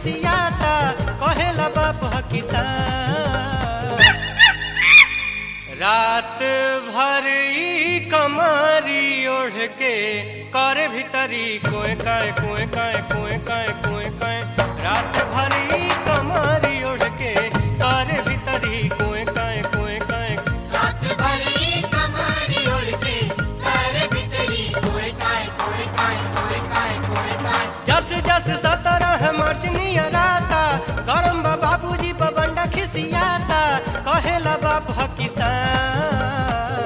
खिसियाता कहेला बाप ह किसान। रात भर ई कमरी ओढ़ के करे भीतरी कोए काए कोए काए कोए काए कोए काए। रात भर ई कमरी ओढ़ के करे भीतरी कोए काए कोए काए। रात भर ई कमरी ओढ़ के करे भीतरी कोए काए कोए काए कोए काए कोए काए। जस जस 17 मार्च नियराता गरम बाबूजी बबंडा खिसियाता कहेला बाप ह किसान।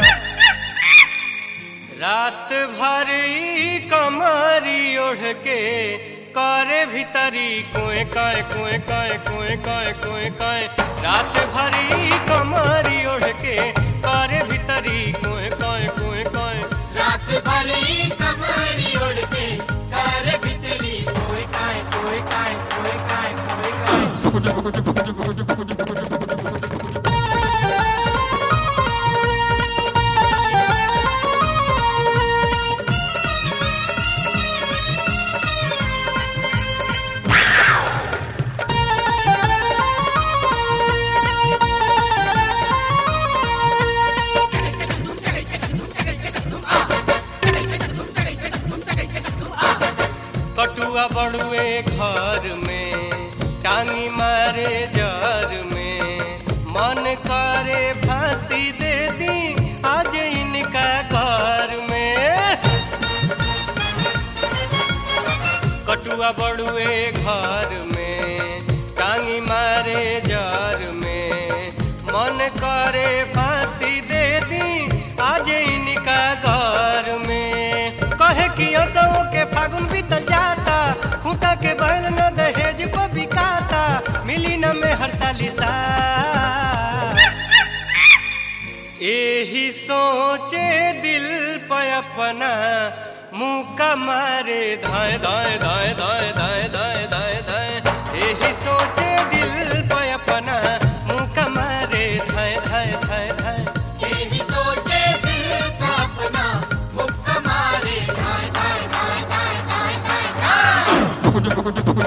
रात भर ई कमरी ओढ़ के करे भीतरी कोए काए कोए काए कोए काए कोए काए। रात भर ई कमरी ओढ़ के करे भीतरी कोए काए कोए काए। रात भर ई कमरी ओढ़ के करे भीतरी कोए काए कोए काए कोए काए कोए काए। कटुआ बड़ुए घर में टांगी मारे जार में मन करे फांसी दे दी आज इनका घर में। कटुआ बड़ुए घर में टांगी मारे जार में मन करे फांसी दे दी आज इनका घर में। कहे कि असों के फागुन बीतल जाता खूंटा के बैल न दहेज पर बिकाता मिली न में हर साली सा। यही सोचे दिल पे अपना मुका मारे धाए धाए धाए धाए धाए धाए धाए धाए। यही सोचे दिल पे अपना मुका मारे धाए धाए धाए धाए। यही सोचे दिल पे अपना मुक्का मारे धाए धाए धाए धाए धाए धाए धाए।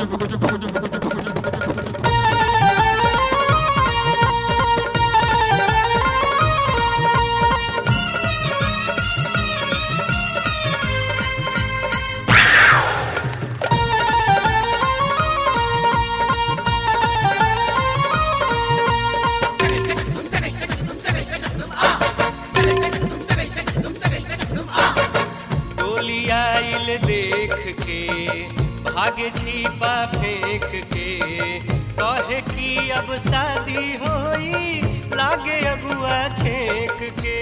डोली आइल देख के भागे छिपा फेंक के कहे कि अब शादी होई लागे अगुआ छेक के।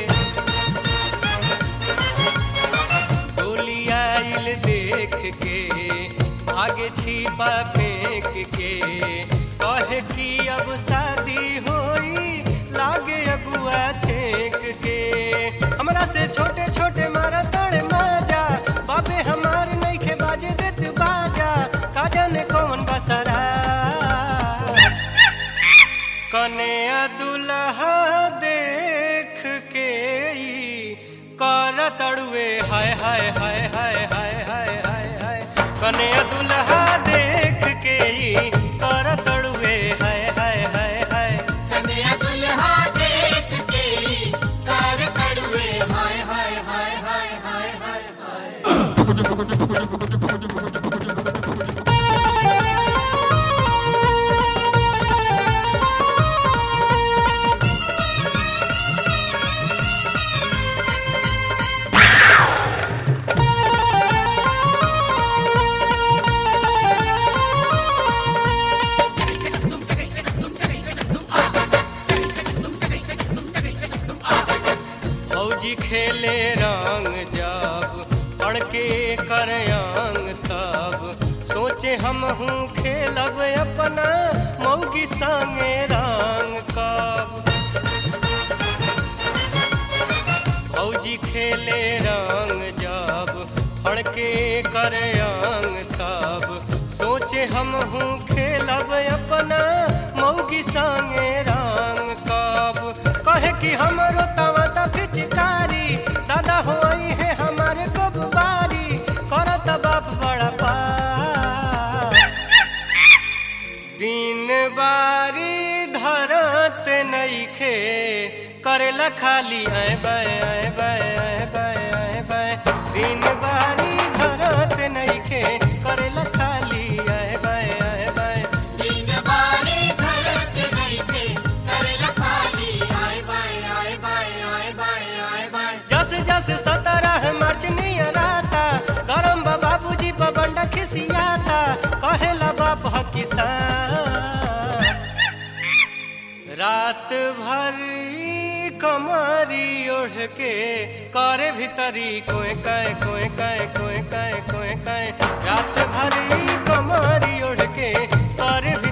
डोली आइल देख के भागे छिपा फेंक के कहे कि अब शादी होई लागे अगुआ छेक के। हमरा से छोटे छोटे मारा तड़े माजा बाबे हमार नइखे बाजे देत बाजा का जाने कौन बसरा। कन्या दुल्हा देख के ई कर तड़ुए हाय हाय हाय हाय हाय हाय हाय हाय। कन्या दुल्हा देख के ई कर तड़ुए हाय हाय हाय हाय। कन्या दुल्हा देख के कर तड़ुए हाय हाय हाय हाय हाय हाय हाय। फौजी खेले रंग जब पढ़ के कर अंग तब सोचे हम हूँ खेलब अपना मौगी संगे रंग कब। फौजी खेले रंग जब पढ़ के कर अंग तब सोचे हम हूँ खेलब अपना मौगी संगे रंग कब। कहे कि हमरो तवा पिचकारी दादा होई है हमारे कबुबारी करत बाप बड़ा पार। बारी धरत नइखे करेला खाली आए बाए आए बाए आए बाए आए बाए दिन बारी धरत नइखे करेला खाली आए बाए आए बाए दिन बारी धरत नइखे करेला खाली आए बाए आए बाए आए बाए आए बाए जस जस 17 मार्च नियर आता गरम बाबूजी बबंडा खिसियाता कहेला बाप ह किसान रात भर कमरी ओढ़ के करे भीतरी कोए काए कोए काए कोए काए कोए काए रात भर कमरी ओढ़ के करे